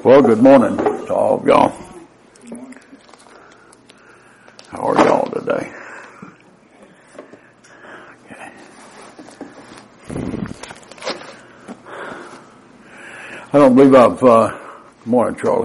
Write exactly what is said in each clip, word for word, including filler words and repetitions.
Well, good morning to all of y'all. How are y'all today? Okay. I don't believe I've, uh, good morning, Charlie.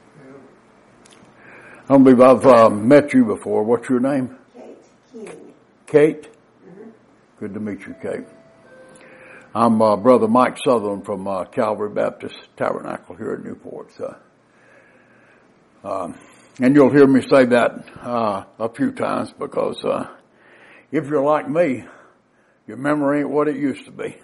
I don't believe I've uh, met you before. What's your name? Kate King. Kate? Mm-hmm. Good to meet you, Kate. I'm uh, Brother Mike Sutherland from uh, Calvary Baptist Tabernacle here in Newport. So, um, and you'll hear me say that uh, a few times because uh, if you're like me, your memory ain't what it used to be.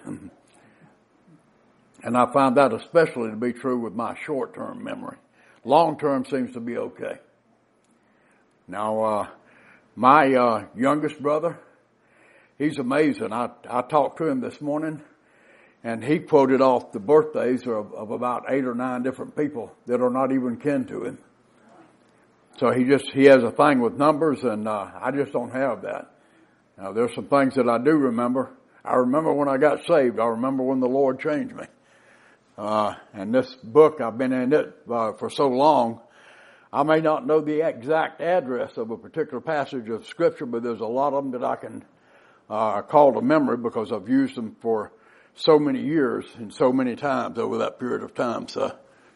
And I find that especially to be true with my short-term memory. Long-term seems to be okay. Now, uh, my uh, youngest brother, he's amazing. I, I talked to him this morning, and he quoted off the birthdays of, of about eight or nine different people that are not even kin to him. So he just, he has a thing with numbers, and uh, I just don't have that. Now, there's some things that I do remember. I remember when I got saved. I remember when the Lord changed me. Uh, and this book, I've been in it uh, for so long, I may not know the exact address of a particular passage of Scripture, but there's a lot of them that I can uh, call to memory because I've used them for so many years and so many times over that period of time. So,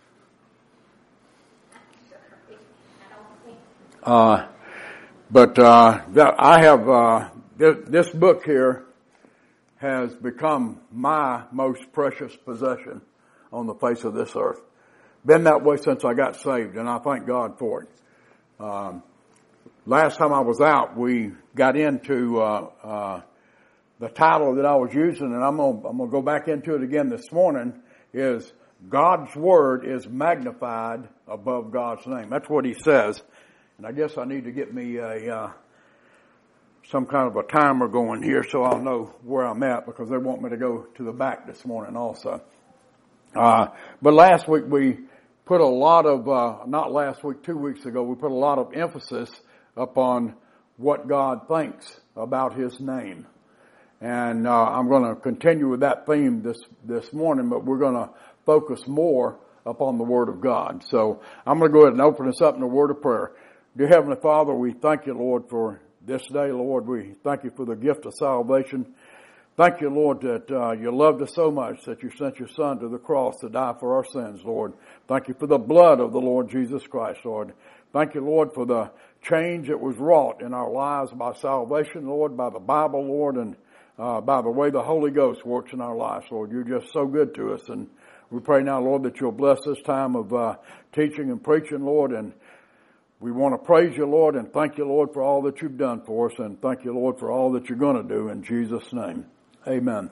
uh, but uh, that I have uh, this, this book here has become my most precious possession on the face of this earth. Been that way since I got saved, and I thank God for it. Um, last time I was out, we got into uh, uh, the title that I was using, and I'm gonna I'm gonna go back into it again this morning. Is God's Word is magnified above God's name? That's what He says, and I guess I need to get me a uh, some kind of a timer going here so I'll know where I'm at because they want me to go to the back this morning also. Uh, but last week we put a lot of, uh, not last week, two weeks ago, we put a lot of emphasis upon what God thinks about His name. And, uh, I'm going to continue with that theme this, this morning, but we're going to focus more upon the Word of God. So I'm going to go ahead and open us up in a word of prayer. Dear Heavenly Father, we thank you, Lord, for this day, Lord. We thank you for the gift of salvation. Thank you, Lord, that uh, you loved us so much that you sent your Son to the cross to die for our sins, Lord. Thank you for the blood of the Lord Jesus Christ, Lord. Thank you, Lord, for the change that was wrought in our lives by salvation, Lord, by the Bible, Lord, and uh, by the way the Holy Ghost works in our lives, Lord. You're just so good to us. And we pray now, Lord, that you'll bless this time of uh, teaching and preaching, Lord, and we want to praise you, Lord, and thank you, Lord, for all that you've done for us, and thank you, Lord, for all that you're going to do in Jesus' name. Amen.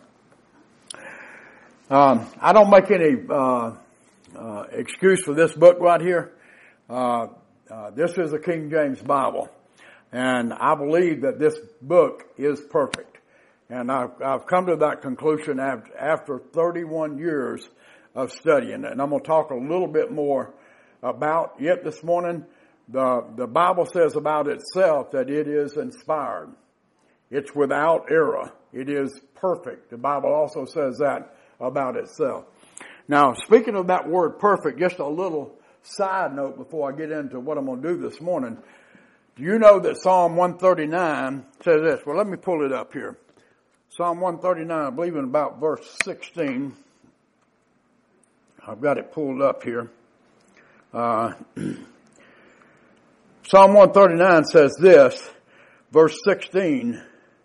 Um, I don't make any uh, uh, excuse for this book right here. Uh, uh, this is a King James Bible, and I believe that this book is perfect. And I've, I've come to that conclusion after, after thirty-one years of studying it. And I'm going to talk a little bit more about it this morning. The, the Bible says about itself that it is inspired. It's without error. It is perfect. The Bible also says that about itself. Now, speaking of that word perfect, just a little side note before I get into what I'm going to do this morning. Do you know that Psalm one thirty-nine says this? Well, let me pull it up here. Psalm one thirty-nine, I believe in about verse sixteen. I've got it pulled up here. Uh, Psalm one thirty-nine says this, verse sixteen.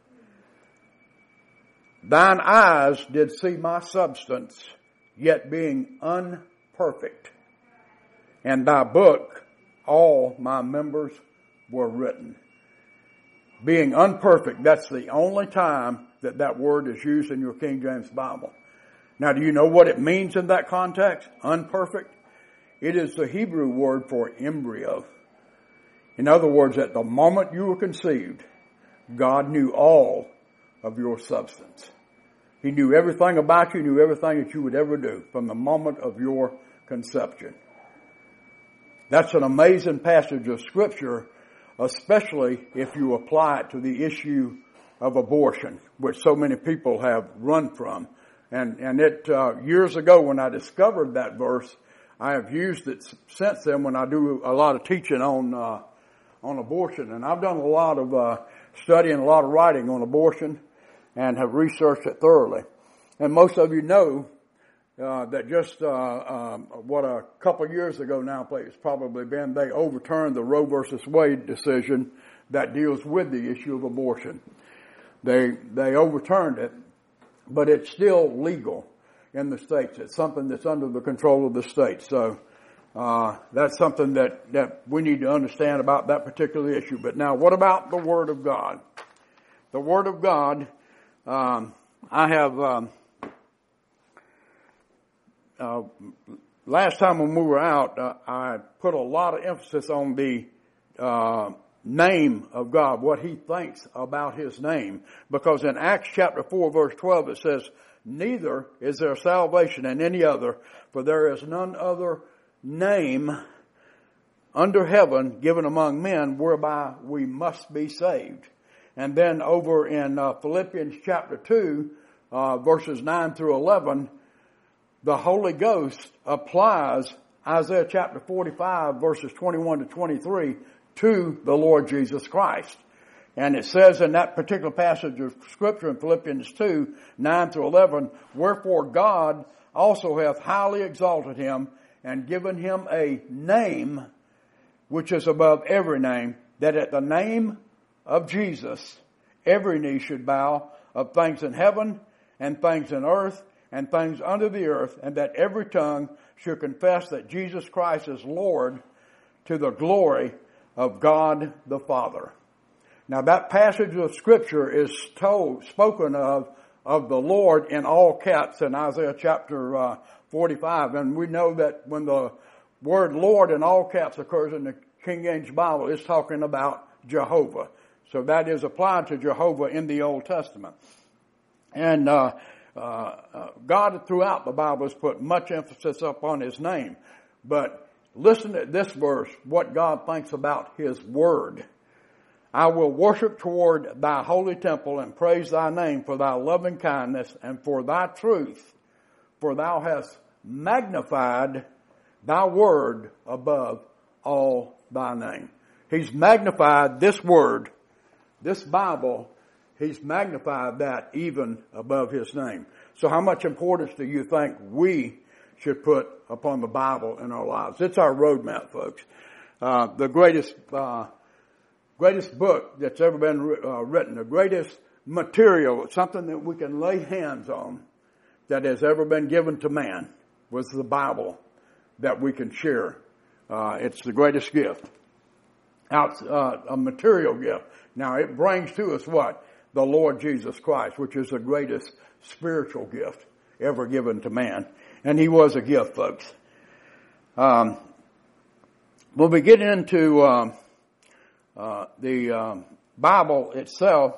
Thine eyes did see my substance, yet being unperfect. And thy book, all my members were written. Being unperfect, that's the only time that that word is used in your King James Bible. Now, do you know what it means in that context? Unperfect? It is the Hebrew word for embryo. In other words, at the moment you were conceived, God knew all of your substance. He knew everything about you, knew everything that you would ever do from the moment of your conception. That's an amazing passage of Scripture, especially if you apply it to the issue of abortion, which so many people have run from. And, and it, uh, years ago when I discovered that verse, I have used it since then when I do a lot of teaching on uh, on abortion. And I've done a lot of uh, studying, a lot of writing on abortion, and have researched it thoroughly. And most of you know uh, that just uh, um, what a couple of years ago now, it's probably been, they overturned the Roe versus Wade decision that deals with the issue of abortion. They they overturned it, but it's still legal in the states. It's something that's under the control of the states. So uh that's something that, that we need to understand about that particular issue. But now, what about the Word of God? The Word of God, um, I have, um, uh, last time when we were out, uh, I put a lot of emphasis on the uh name of God, what He thinks about His name. Because in Acts chapter four verse twelve it says, neither is there salvation in any other, for there is none other name under heaven given among men whereby we must be saved. And then over in uh, Philippians chapter two, uh, verses nine through eleven, the Holy Ghost applies Isaiah chapter forty-five verses twenty-one to twenty-three to the Lord Jesus Christ. And it says in that particular passage of Scripture in Philippians two, nine through eleven, wherefore God also hath highly exalted him and given him a name which is above every name, that at the name of Jesus every knee should bow, of things in heaven and things in earth and things under the earth, and that every tongue should confess that Jesus Christ is Lord, to the glory of God the Father. Now that passage of Scripture is told, spoken of, of the Lord in all caps in Isaiah chapter uh, forty-five. And we know that when the word Lord in all caps occurs in the King James Bible, it's talking about Jehovah. So that is applied to Jehovah in the Old Testament. And uh, uh, uh God throughout the Bible has put much emphasis upon His name. But listen to this verse, what God thinks about His Word. I will worship toward thy holy temple and praise thy name for thy loving kindness and for thy truth, for thou hast magnified thy word above all thy name. He's magnified this word, this Bible, He's magnified that even above His name. So how much importance do you think we should put upon the Bible in our lives? It's our roadmap, folks. Uh, the greatest, uh, greatest book that's ever been uh, written, the greatest material, something that we can lay hands on that has ever been given to man, was the Bible that we can share. Uh, it's the greatest gift. Out, uh, a material gift. Now it brings to us what? The Lord Jesus Christ, which is the greatest spiritual gift ever given to man. And He was a gift, folks. Um, when we get into um, uh, the um, Bible itself,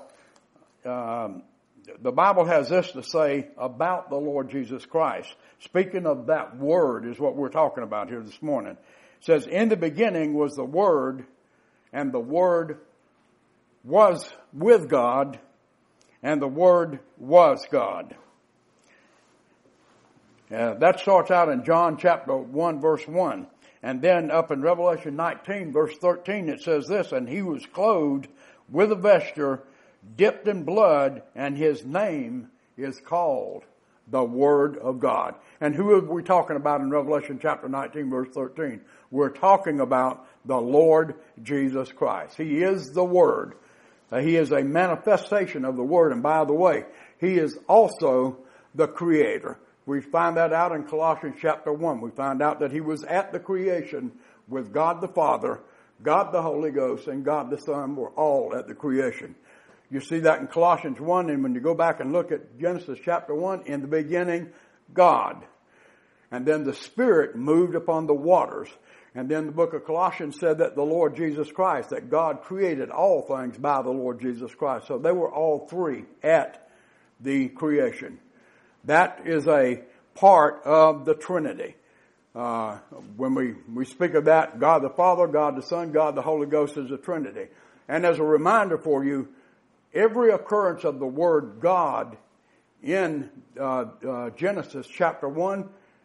um, the Bible has this to say about the Lord Jesus Christ. Speaking of that Word is what we're talking about here this morning. It says, in the beginning was the Word, and the Word was with God, and the Word was God. Uh, that starts out in John chapter one verse one. And then up in Revelation nineteen verse thirteen it says this, and He was clothed with a vesture dipped in blood, and His name is called the Word of God. And who are we talking about in Revelation chapter nineteen verse thirteen? We're talking about the Lord Jesus Christ. He is the Word. Uh, he is a manifestation of the Word. And by the way, He is also the Creator. We find that out in Colossians chapter one. We find out that He was at the creation with God the Father, God the Holy Ghost, and God the Son were all at the creation. You see that in Colossians one, and when you go back and look at Genesis chapter one, in the beginning, God. And then the Spirit moved upon the waters. And then the book of Colossians said that the Lord Jesus Christ, that God created all things by the Lord Jesus Christ. So they were all three at the creation. That is a part of the Trinity. Uh, when we, we speak of that, God the Father, God the Son, God the Holy Ghost is a Trinity. And as a reminder for you, every occurrence of the word God in uh, uh, Genesis chapter one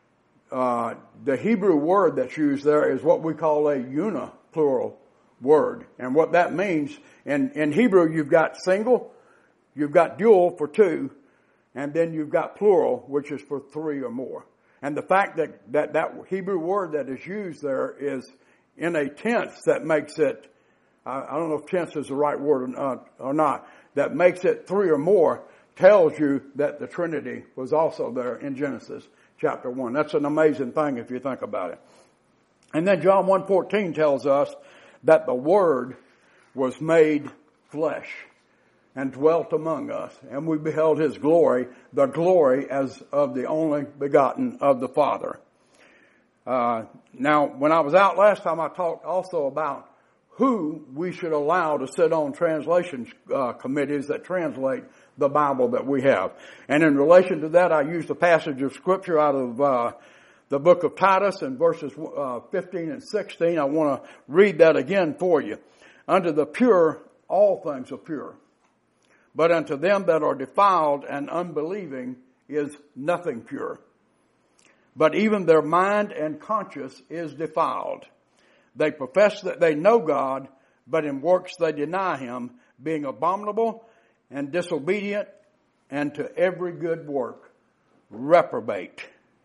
uh, the Hebrew word that's used there is what we call a uniplural word. And what that means, in, in Hebrew you've got single, you've got dual for two, and then you've got plural, which is for three or more. And the fact that, that that Hebrew word that is used there is in a tense that makes it, I, I don't know if tense is the right word or, uh, or not, that makes it three or more, tells you that the Trinity was also there in Genesis chapter one. That's an amazing thing if you think about it. And then John one fourteen tells us that the Word was made flesh and dwelt among us, and we beheld His glory, the glory as of the only begotten of the Father. Uh, now, when I was out last time, I talked also about who we should allow to sit on translation uh, committees that translate the Bible that we have. And in relation to that, I used a passage of Scripture out of uh, the book of Titus in verses uh, fifteen and sixteen. I want to read that again for you. Unto the pure, all things are pure. But unto them that are defiled and unbelieving is nothing pure. But even their mind and conscience is defiled. They profess that they know God, but in works they deny Him, being abominable and disobedient, and to every good work reprobate.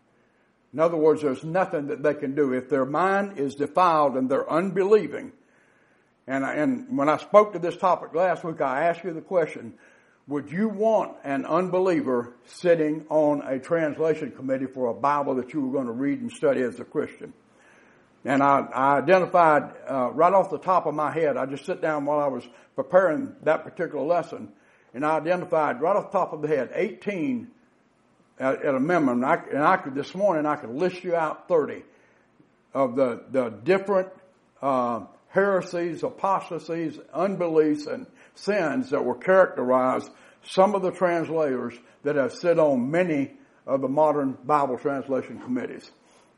In other words, there's nothing that they can do. If their mind is defiled and they're unbelieving, and, and when I spoke to this topic last week, I asked you the question, would you want an unbeliever sitting on a translation committee for a Bible that you were going to read and study as a Christian? And I, I identified uh, right off the top of my head, I just sit down while I was preparing that particular lesson, and I identified right off the top of the head eighteen at, at a minimum. And I, and I could this morning I could list you out thirty of the the different uh, heresies, apostasies, unbeliefs, and sins that were characterized some of the translators that have sit on many of the modern Bible translation committees.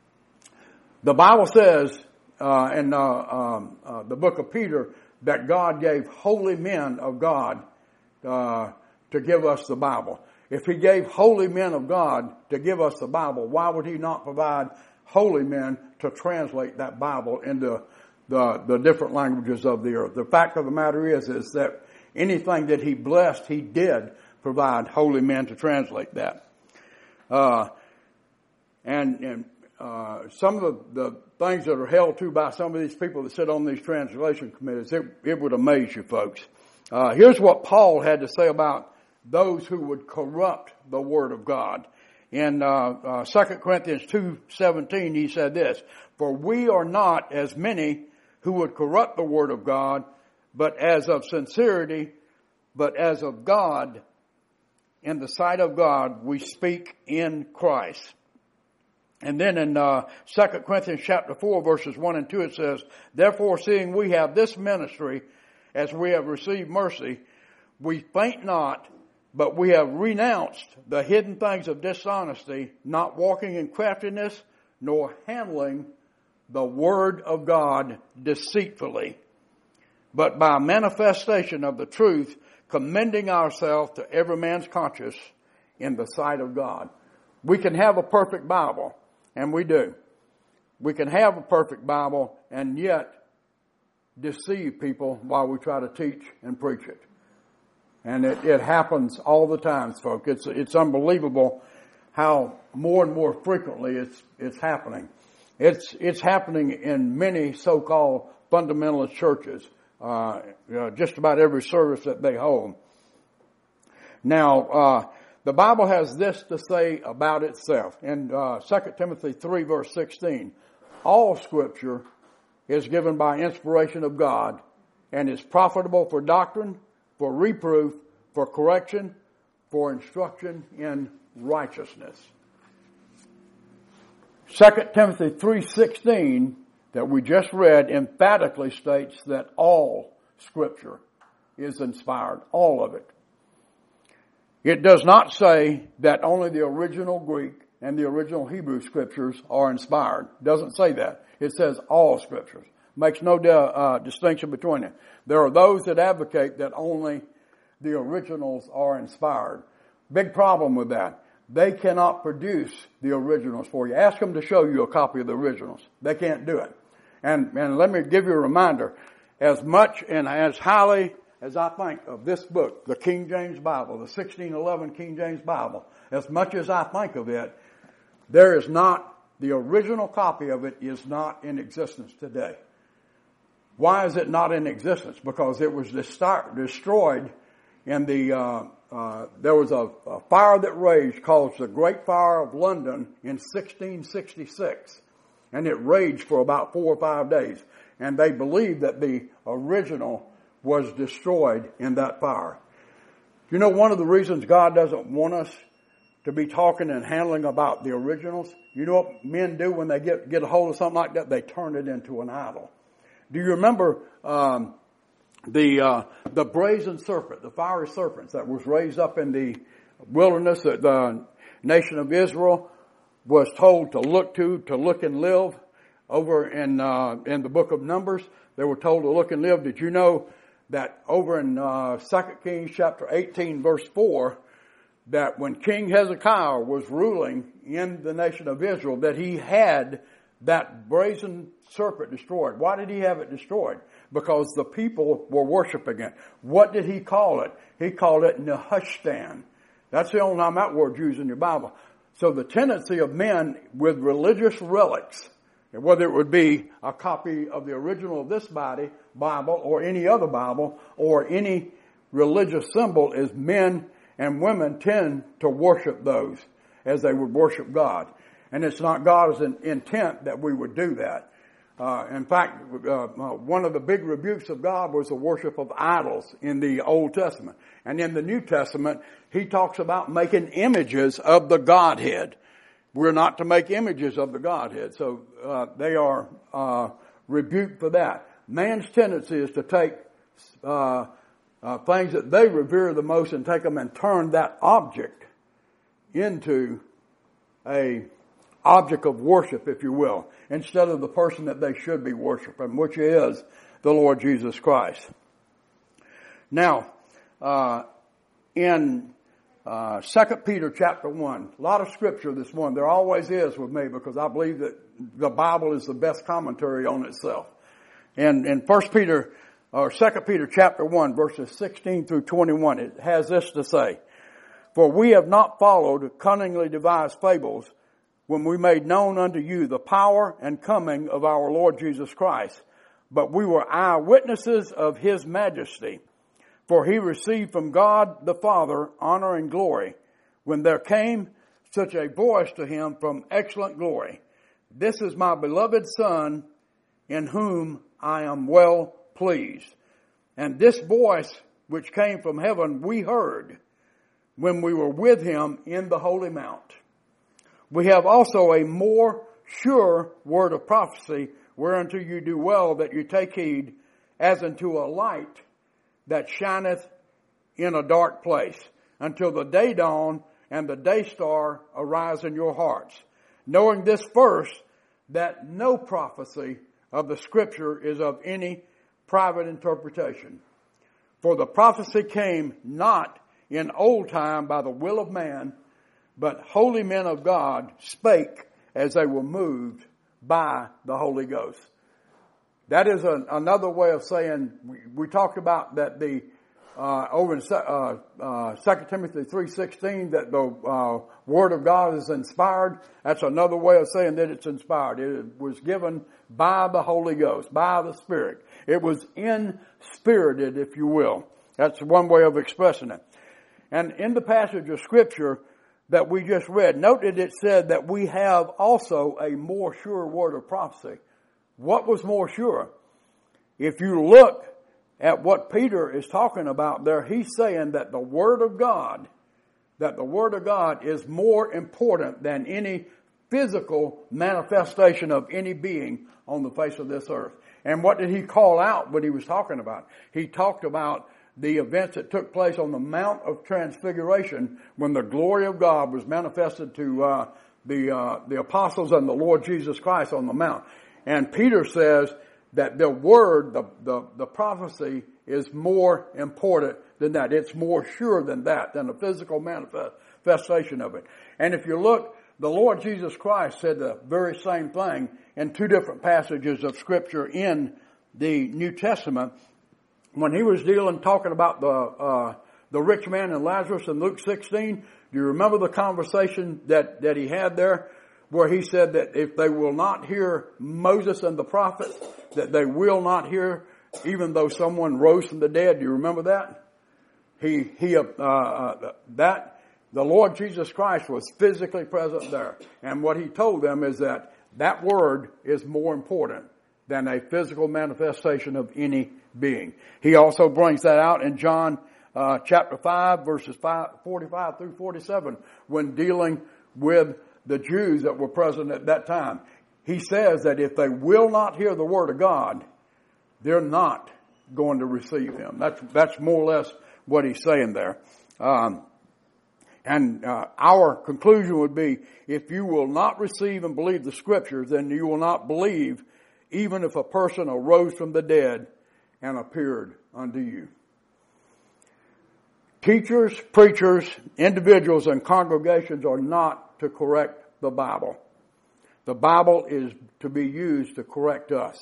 The Bible says uh, in uh, um, uh, the book of Peter that God gave holy men of God uh, to give us the Bible. If He gave holy men of God to give us the Bible, why would He not provide holy men to translate that Bible into the, the different languages of the earth? The fact of the matter is, is that anything that He blessed, He did provide holy men to translate that. Uh, and, and Uh, some of the, the things that are held to by some of these people that sit on these translation committees, it, it would amaze you folks. Uh, here's what Paul had to say about those who would corrupt the Word of God. In uh, uh, Second Corinthians two seventeen, he said this, "For we are not as many who would corrupt the Word of God, but as of sincerity, but as of God, in the sight of God, we speak in Christ." And then in uh, Second Corinthians chapter four, verses one and two, it says, "Therefore, seeing we have this ministry, as we have received mercy, we faint not, but we have renounced the hidden things of dishonesty, not walking in craftiness, nor handling the word of God deceitfully, but by manifestation of the truth, commending ourselves to every man's conscience in the sight of God." We can have a perfect Bible. And we do. We can have a perfect Bible and yet deceive people while we try to teach and preach it. And it, it happens all the time, folks. It's, it's unbelievable how more and more frequently it's, it's happening. It's, it's happening in many so-called fundamentalist churches, uh, you know, just about every service that they hold. Now, uh, the Bible has this to say about itself. In uh, Second Timothy three, verse sixteen, "All Scripture is given by inspiration of God and is profitable for doctrine, for reproof, for correction, for instruction in righteousness." Second Timothy three sixteen that we just read emphatically states that all Scripture is inspired, all of it. It does not say that only the original Greek and the original Hebrew Scriptures are inspired. It doesn't say that. It says all Scriptures. Makes no uh, distinction between it. There are those that advocate that only the originals are inspired. Big problem with that. they cannot produce the originals for you. Ask them to show you a copy of the originals. They can't do it. And, and let me give you a reminder. As much and as highly as I think of this book, the King James Bible, the sixteen eleven King James Bible, as much as I think of it, there is not, the original copy of it is not in existence today. Why is it not in existence? Because it was destroyed in the, uh, uh, there was a, a fire that raged called the Great Fire of London in sixteen sixty-six. And it raged for about four or five days. And they believed that the original was destroyed in that fire. You know, one of the reasons God doesn't want us to be talking and handling about the originals, you know what men do when they get, get a hold of something like that? They turn it into an idol. Do you remember um, the uh, the brazen serpent, the fiery serpents that was raised up in the wilderness that the nation of Israel was told to look to, to look and live? Over in uh, in the book of Numbers, they were told to look and live. Did you know that over in uh, Second Kings chapter eighteen, verse four, that when King Hezekiah was ruling in the nation of Israel, that he had that brazen serpent destroyed. Why did he have it destroyed? Because the people were worshiping it. What did he call it? He called it Nehushtan. That's the only time that word's used in your Bible. So the tendency of men with religious relics, whether it would be a copy of the original of this body, Bible, or any other Bible, or any religious symbol, is men and women tend to worship those as they would worship God. And it's not God's intent that we would do that. Uh, in fact, uh, one of the big rebukes of God was the worship of idols in the Old Testament. And in the New Testament, he talks about making images of the Godhead. We're not to make images of the Godhead. So uh, they are uh, rebuked for that. Man's tendency is to take uh, uh, things that they revere the most and take them and turn that object into a object of worship, if you will, instead of the person that they should be worshiping, which is the Lord Jesus Christ. Now, uh, in uh, Second Peter chapter one, a lot of scripture this morning. There always is with me because I believe that the Bible is the best commentary on itself. And in First Peter, or Second Peter chapter one, verses sixteen through twenty-one, it has this to say: "For we have not followed cunningly devised fables, when we made known unto you the power and coming of our Lord Jesus Christ, but we were eyewitnesses of his majesty. For he received from God the Father honor and glory, when there came such a voice to him from excellent glory, This is my beloved Son, in whom I am well pleased. And this voice which came from heaven we heard, when we were with him in the holy mount. We have also a more sure word of prophecy, whereunto you do well that you take heed, as unto a light that shineth in a dark place, until the day dawn and the day star arise in your hearts. Knowing this first, that no prophecy of the Scripture is of any private interpretation. For the prophecy came not in old time by the will of man, but holy men of God spake as they were moved by the Holy Ghost." That is a, another way of saying, we, we talked about that the, uh, over in uh, uh, Second Timothy three sixteen, that the uh, Word of God is inspired. That's another way of saying that it's inspired. It was given by the Holy Ghost, by the Spirit. It was inspirited, if you will. That's one way of expressing it. And in the passage of Scripture that we just read, note that it said that we have also a more sure word of prophecy. What was more sure? If you look at what Peter is talking about there, he's saying that the Word of God, that the Word of God is more important than any physical manifestation of any being on the face of this earth. And what did he call out when he was talking about? He talked about the events that took place on the Mount of Transfiguration when the glory of God was manifested to uh, the uh, the apostles and the Lord Jesus Christ on the Mount. And Peter says that the word, the, the, the prophecy is more important than that. It's more sure than that, than the physical manifestation manifestation of it. And if you look, the Lord Jesus Christ said the very same thing in two different passages of Scripture in the New Testament. When he was dealing, talking about the uh, the rich man and Lazarus in Luke sixteen, do you remember the conversation that, that he had there? Where he said that if they will not hear Moses and the prophets, that they will not hear even though someone rose from the dead. Do you remember that? He, he, uh, uh, that, the Lord Jesus Christ was physically present there. And what he told them is that that word is more important than a physical manifestation of any being. He also brings that out in John uh, chapter five, verses five, forty-five through forty-seven, when dealing with the Jews that were present at that time. He says that if they will not hear the word of God, they're not going to receive him. That's, that's more or less what he's saying there. Um, and uh, our conclusion would be, if you will not receive and believe the Scriptures, then you will not believe even if a person arose from the dead and appeared unto you. Teachers, preachers, individuals, and congregations are not to correct the Bible. The Bible is to be used to correct us.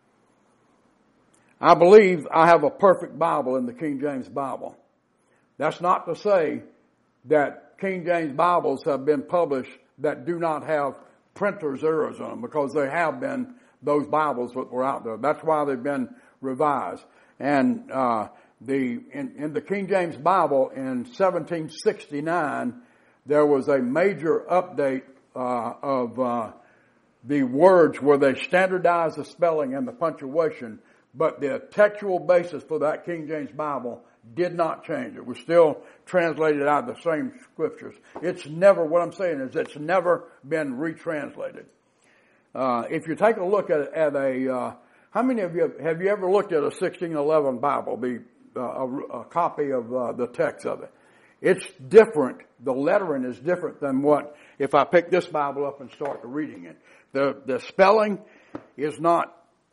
I believe I have a perfect Bible in the King James Bible. That's not to say that King James Bibles have been published that do not have printer's errors on them, because there have been those Bibles that were out there. That's why they've been revised. And uh, the in, in the King James Bible in seventeen sixty-nine, there was a major update uh, of uh, the words where they standardized the spelling and the punctuation, but the textual basis for that King James Bible did not change. It was still translated out of the same scriptures. It's never, what I'm saying is it's never been retranslated. Uh, if you take a look at, at a, uh, how many of you, have you ever looked at a sixteen eleven Bible, the, uh, a, a copy of uh, the text of it? It's different. The lettering is different than what, if I pick this Bible up and start reading it. The, the spelling is not,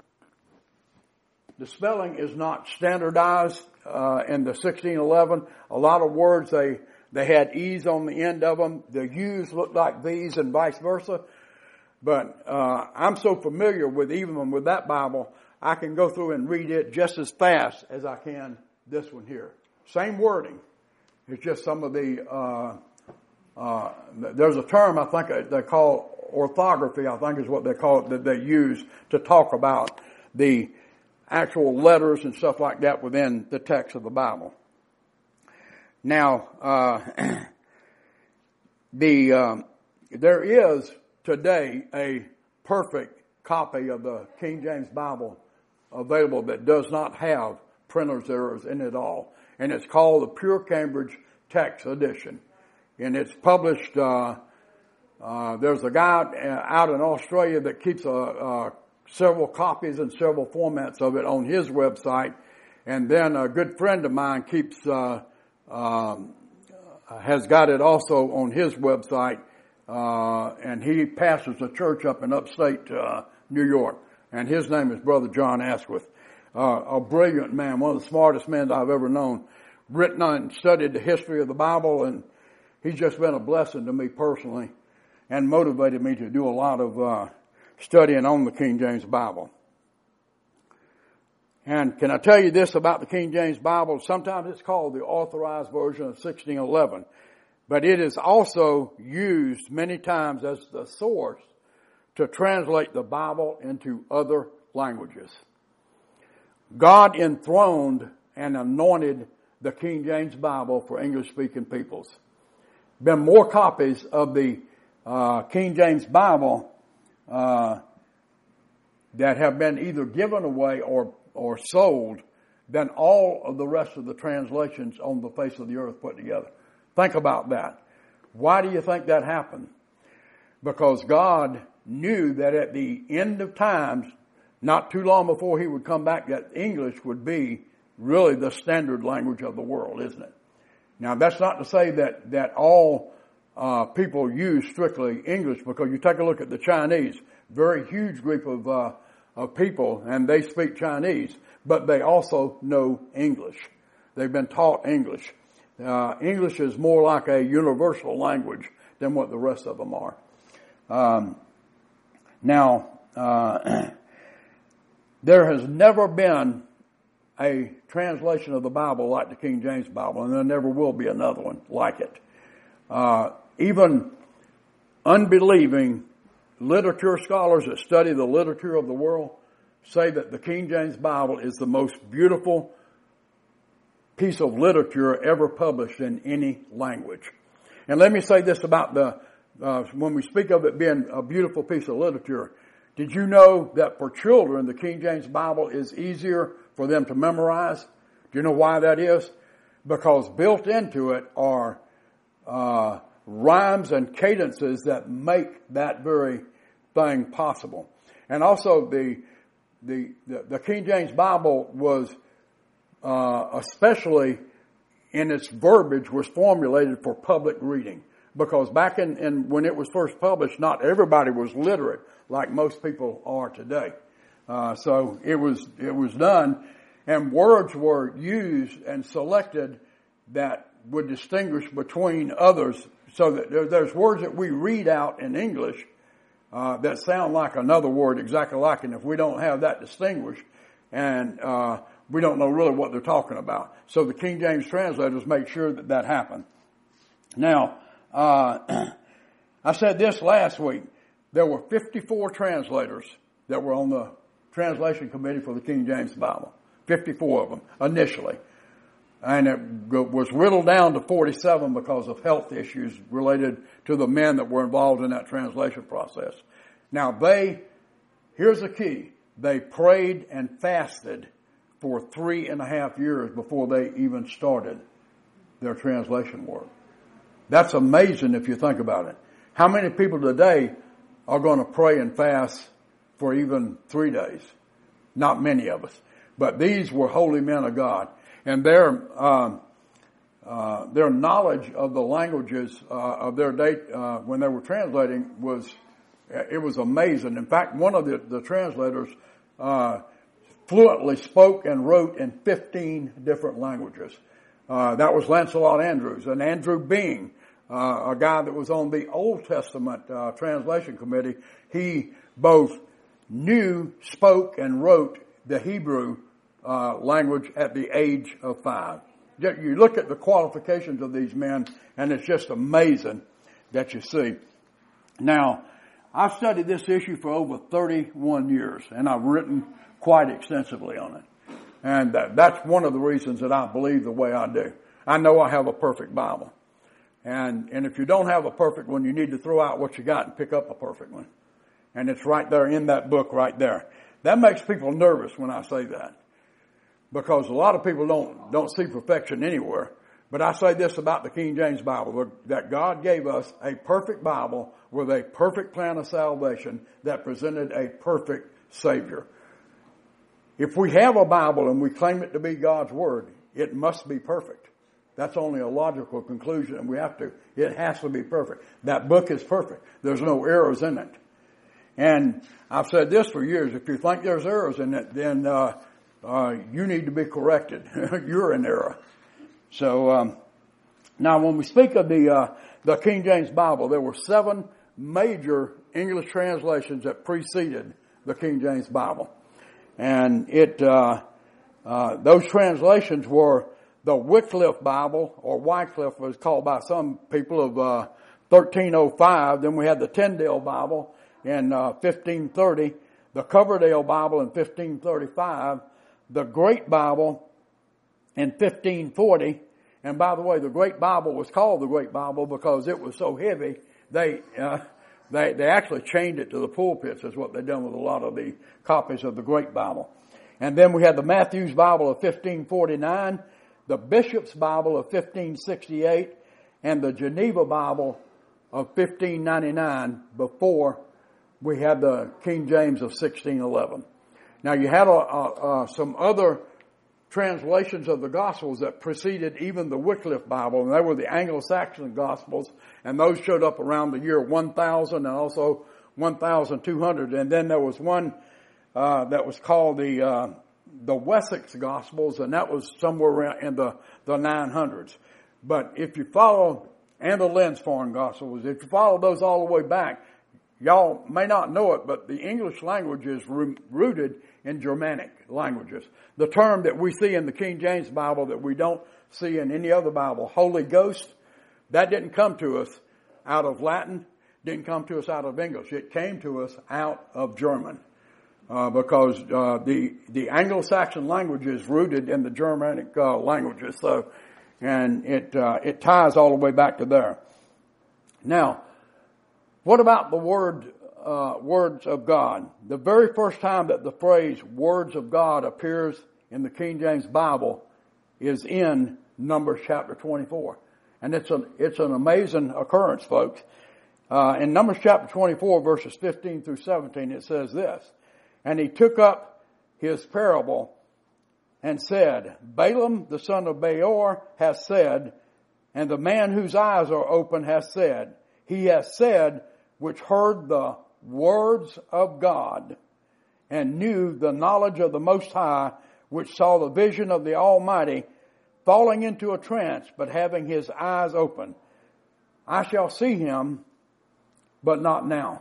the spelling is not standardized, uh, in the sixteen eleven. A lot of words, they, they had E's on the end of them. The U's looked like V's and vice versa. But, uh, I'm so familiar with even with that Bible, I can go through and read it just as fast as I can this one here. Same wording. It's just some of the, uh, uh, there's a term I think they call orthography, I think is what they call it, that they use to talk about the actual letters and stuff like that within the text of the Bible. Now, uh, the, um, there is today a perfect copy of the King James Bible available that does not have printer's errors in it all. And it's called the Pure Cambridge Text Edition. And it's published, uh, uh, there's a guy out in Australia that keeps a, a several copies and several formats of it on his website. And then a good friend of mine keeps, uh, um, has got it also on his website. Uh, and he pastors a church up in upstate, uh, New York. And his name is Brother John Asquith. Uh, a brilliant man, one of the smartest men I've ever known. Written and studied the history of the Bible, and he's just been a blessing to me personally and motivated me to do a lot of, uh, studying on the King James Bible. And can I tell you this about the King James Bible? Sometimes it's called the Authorized Version of sixteen eleven. But it is also used many times as the source to translate the Bible into other languages. God enthroned and anointed the King James Bible for English-speaking peoples. Been more copies of the uh, King James Bible uh, that have been either given away or or sold than all of the rest of the translations on the face of the earth put together. Think about that. Why do you think that happened? Because God knew that at the end of times, not too long before he would come back, that English would be really the standard language of the world, isn't it? Now, that's not to say that, that all uh, people use strictly English, because you take a look at the Chinese, very huge group of, uh, of people, and they speak Chinese, but they also know English. They've been taught English. Uh, English is more like a universal language than what the rest of them are. Um, now, uh, there has never been a translation of the Bible like the King James Bible, and there never will be another one like it. Uh, even unbelieving literature scholars that study the literature of the world say that the King James Bible is the most beautiful piece of literature ever published in any language. And let me say this about the, uh, when we speak of it being a beautiful piece of literature, did you know that for children, the King James Bible is easier for them to memorize? Do you know why that is? Because built into it are uh, rhymes and cadences that make that very thing possible. And also the the the, the King James Bible was uh, especially in its verbiage was formulated for public reading, because back in, in when it was first published, not everybody was literate like most people are today. Uh, so it was it was done, and words were used and selected that would distinguish between others, so that there, there's words that we read out in English uh, that sound like another word exactly like it. And if we don't have that distinguished, and uh, we don't know really what they're talking about. So the King James translators make sure that that happened. Now, uh, I said this last week. There were fifty-four translators that were on the translation committee for the King James Bible. fifty-four of them initially. And it was whittled down to forty-seven because of health issues related to the men that were involved in that translation process. Now they, here's the key. They prayed and fasted for three and a half years before they even started their translation work. That's amazing if you think about it. How many people today are going to pray and fast for even three days? Not many of us. But these were holy men of God. And their, um, uh, their knowledge of the languages, uh, of their day, uh, when they were translating was, it was amazing. In fact, one of the, the translators, uh, fluently spoke and wrote in fifteen different languages. Uh, that was Lancelot Andrews. And Andrew Bing, uh, a guy that was on the Old Testament, uh, translation committee, he both knew, spoke, and wrote the Hebrew uh, language at the age of five. You look at the qualifications of these men, and it's just amazing that you see. Now, I've studied this issue for over thirty-one years, and I've written quite extensively on it. And that, that's one of the reasons that I believe the way I do. I know I have a perfect Bible. And, and if you don't have a perfect one, you need to throw out what you got and pick up a perfect one. And it's right there in that book right there. That makes people nervous when I say that, because a lot of people don't, don't see perfection anywhere. But I say this about the King James Bible, that God gave us a perfect Bible with a perfect plan of salvation that presented a perfect Savior. If we have a Bible and we claim it to be God's Word, it must be perfect. That's only a logical conclusion, and we have to. It has to be perfect. That book is perfect. There's no errors in it. And I've said this for years. If you think there's errors in it, then uh, uh, you need to be corrected. You're in error. So um, now, when we speak of the uh, the King James Bible, there were seven major English translations that preceded the King James Bible. And it, uh, uh, those translations were the Wycliffe Bible, or Wycliffe was called by some people, of, uh, thirteen oh five. Then we had the Tyndale Bible in, uh, fifteen thirty, the Coverdale Bible in fifteen thirty-five, the Great Bible in fifteen forty. And by the way, the Great Bible was called the Great Bible because it was so heavy, they, uh, They, they actually chained it to the pulpits, is what they've done with a lot of the copies of the Great Bible. And then we had the Matthew's Bible of fifteen forty-nine, the Bishop's Bible of fifteen sixty-eight, and the Geneva Bible of fifteen ninety-nine before we had the King James of sixteen eleven. Now you had a, a, a, some other translations of the Gospels that preceded even the Wycliffe Bible, and they were the Anglo-Saxon Gospels, and those showed up around the year one thousand and also one thousand two hundred. And then there was one uh, that was called the uh, the Wessex Gospels, and that was somewhere around in the, the nine hundreds. But if you follow, and the Lynn's Foreign Gospels, if you follow those all the way back, y'all may not know it, but the English language is rooted in Germanic languages. The term that we see in the King James Bible that we don't see in any other Bible, Holy Ghost, that didn't come to us out of Latin, didn't come to us out of English. It came to us out of German. Uh, because uh, the the Anglo-Saxon language is rooted in the Germanic uh, languages, so and it uh, it ties all the way back to there. Now, what about the word uh, words of God? The very first time that the phrase "words of God" appears in the King James Bible is in Numbers chapter twenty-four, and it's an it's an amazing occurrence, folks. Uh, in Numbers chapter twenty-four, verses fifteen through seventeen, it says this. And he took up his parable and said, Balaam the son of Beor has said, and the man whose eyes are open has said, he has said, which heard the words of God and knew the knowledge of the Most High, which saw the vision of the Almighty, falling into a trance, but having his eyes open. I shall see him, but not now.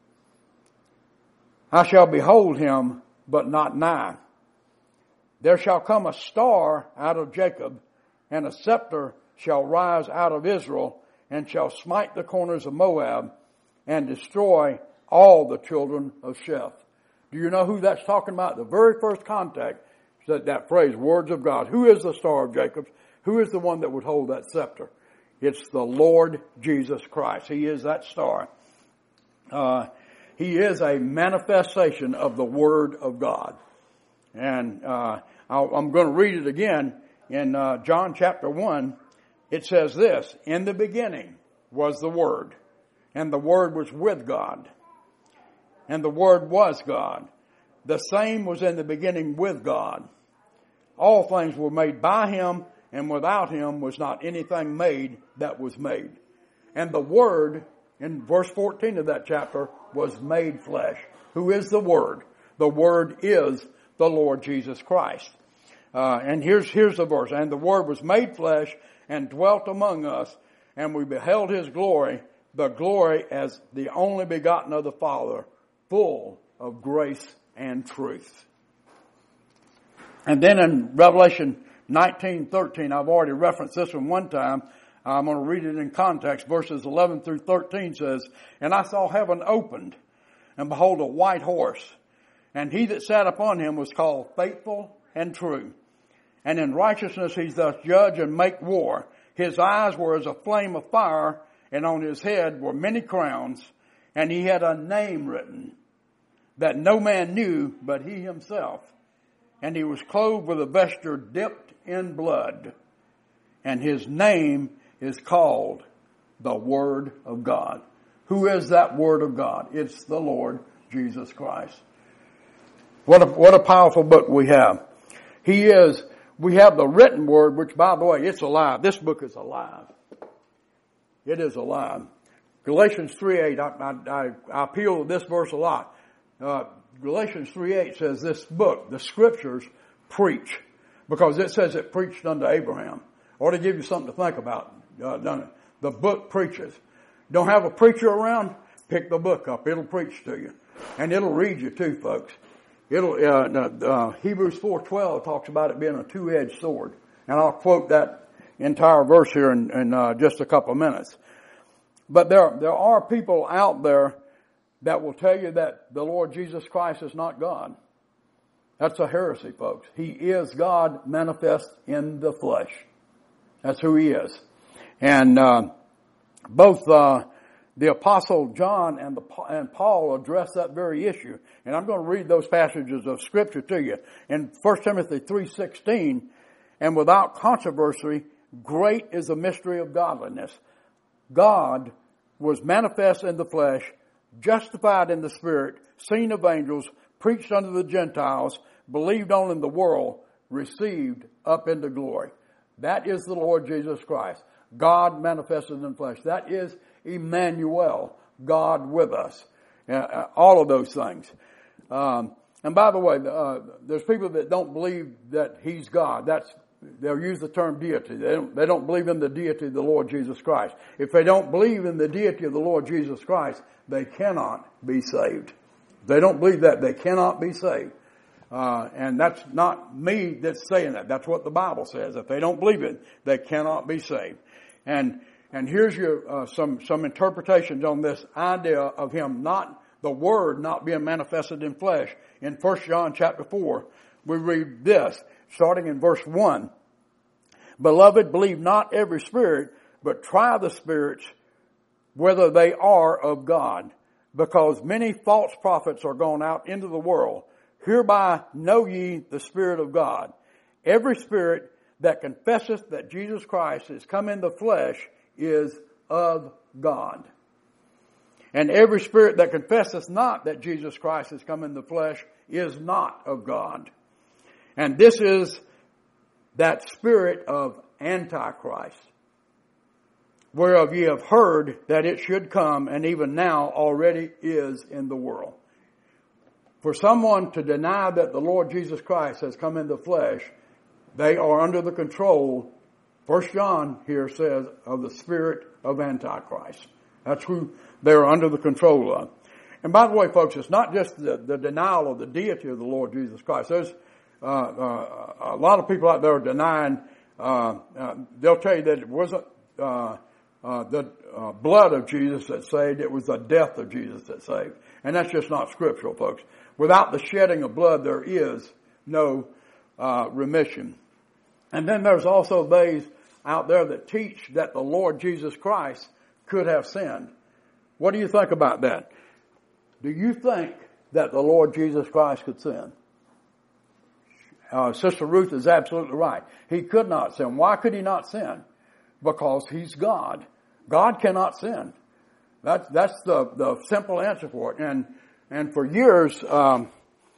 I shall behold him, but not nigh. There shall come a star out of Jacob, and a scepter shall rise out of Israel, and shall smite the corners of Moab, and destroy all the children of Sheth. Do you know who that's talking about? The very first contact, that, that phrase, words of God. Who is the star of Jacob? Who is the one that would hold that scepter? It's the Lord Jesus Christ. He is that star. Uh, He is a manifestation of the Word of God. And uh, I'm going to read it again in uh, John chapter one. It says this, in the beginning was the Word, and the Word was with God, and the Word was God. The same was in the beginning with God. All things were made by Him, and without Him was not anything made that was made. And the Word, in verse fourteen of that chapter, was made flesh. Who is the Word? The Word is the Lord Jesus Christ. Uh, and here's, here's the verse. And the Word was made flesh and dwelt among us, and we beheld His glory, the glory as the only begotten of the Father, full of grace and truth. And then in Revelation nineteen thirteen, I've already referenced this one one time. I'm going to read it in context. Verses eleven through thirteen says, and I saw heaven opened, and behold a white horse. And he that sat upon him was called Faithful and True. And in righteousness he doth judge and make war. His eyes were as a flame of fire, and on his head were many crowns. And he had a name written that no man knew but he himself. And he was clothed with a vesture dipped in blood. And his name is called the Word of God. Who is that Word of God? It's the Lord Jesus Christ. What a, what a powerful book we have. He is, we have the written Word, which by the way, it's alive. This book is alive. It is alive. Galatians three eight, I, I, I appeal to this verse a lot. Uh, Galatians three eight says this book, the Scriptures, preach. Because it says it preached unto Abraham. Or to give you something to think about. Uh, done it. The book preaches. Don't have a preacher around? Pick the book up. It'll preach to you. And it'll read you too, folks. It'll, uh, uh, Hebrews four twelve talks about it being a two-edged sword. And I'll quote that entire verse here in, in uh, just a couple of minutes. But there, there are people out there that will tell you that the Lord Jesus Christ is not God. That's a heresy, folks. He is God manifest in the flesh. That's who He is. And uh, both uh, the Apostle John and, the, and Paul address that very issue. And I'm going to read those passages of Scripture to you. In First Timothy three sixteen, and without controversy, great is the mystery of godliness. God was manifest in the flesh, justified in the Spirit, seen of angels, preached unto the Gentiles, believed on in the world, received up into glory. That is the Lord Jesus Christ. God manifested in flesh. That is Emmanuel, God with us. Uh, all of those things. Um, and by the way, uh, there's people that don't believe that He's God. That's they'll use the term deity. They don't, they don't believe in the deity of the Lord Jesus Christ. If they don't believe in the deity of the Lord Jesus Christ, they cannot be saved. If they don't believe that, they cannot be saved. Uh, and that's not me that's saying that. That's what the Bible says. If they don't believe it, they cannot be saved. And, and here's your, uh, some, some interpretations on this idea of him not, the Word not being manifested in flesh. In First John chapter four, we read this, starting in verse one. Beloved, believe not every spirit, but try the spirits, whether they are of God. Because many false prophets are gone out into the world. Hereby know ye the Spirit of God. Every spirit that confesseth that Jesus Christ is come in the flesh is of God. And every spirit that confesseth not that Jesus Christ is come in the flesh is not of God. And this is that spirit of Antichrist, whereof ye have heard that it should come, and even now already is in the world. For someone to deny that the Lord Jesus Christ has come in the flesh, they are under the control, First John here says, of the spirit of Antichrist. That's who they're under the control of. And by the way, folks, it's not just the, the denial of the deity of the Lord Jesus Christ. There's uh, uh, a lot of people out there denying, uh, uh, they'll tell you that it wasn't uh, uh, the uh, blood of Jesus that saved, it was the death of Jesus that saved. And that's just not scriptural, folks. Without the shedding of blood, there is no uh, remission. And then there's also those out there that teach that the Lord Jesus Christ could have sinned. What do you think about that? Do you think that the Lord Jesus Christ could sin? Uh, Sister Ruth is absolutely right. He could not sin. Why could he not sin? Because he's God. God cannot sin. That's, that's the, the simple answer for it. And, and for years, um,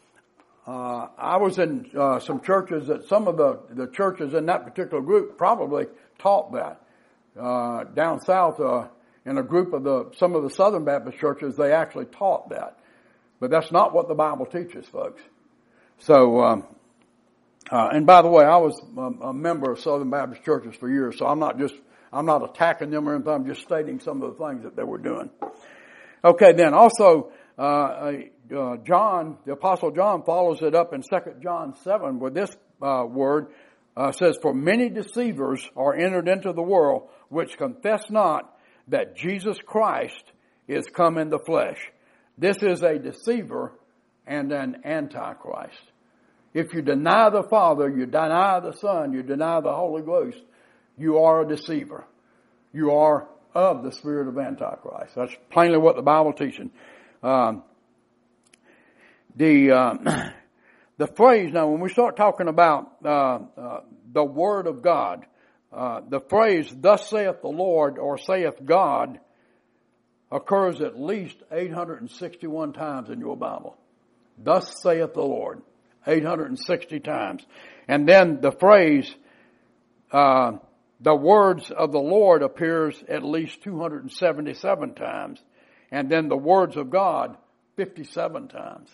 uh, I was in, uh, some churches that some of the, the churches in that particular group probably taught that. Uh, down south, uh, in a group of the, some of the Southern Baptist churches, they actually taught that. But that's not what the Bible teaches, folks. So, um, uh, and by the way, I was a, a member of Southern Baptist churches for years, so I'm not just, I'm not attacking them or anything, I'm just stating some of the things that they were doing. Okay, then also, uh, uh, John, the Apostle John follows it up in Second John seven with this, uh, word, uh, says, for many deceivers are entered into the world, which confess not that Jesus Christ is come in the flesh. This is a deceiver and an antichrist. If you deny the Father, you deny the Son, you deny the Holy Ghost, you are a deceiver. You are of the spirit of Antichrist. That's plainly what the Bible teaches. Um, the uh, the phrase, now when we start talking about uh, uh, the Word of God, uh, the phrase, thus saith the Lord, or saith God, occurs at least eight hundred sixty-one times in your Bible. Thus saith the Lord, eight hundred sixty times. And then the phrase, uh, the words of the Lord appears at least two hundred seventy-seven times. And then the words of God, fifty-seven times.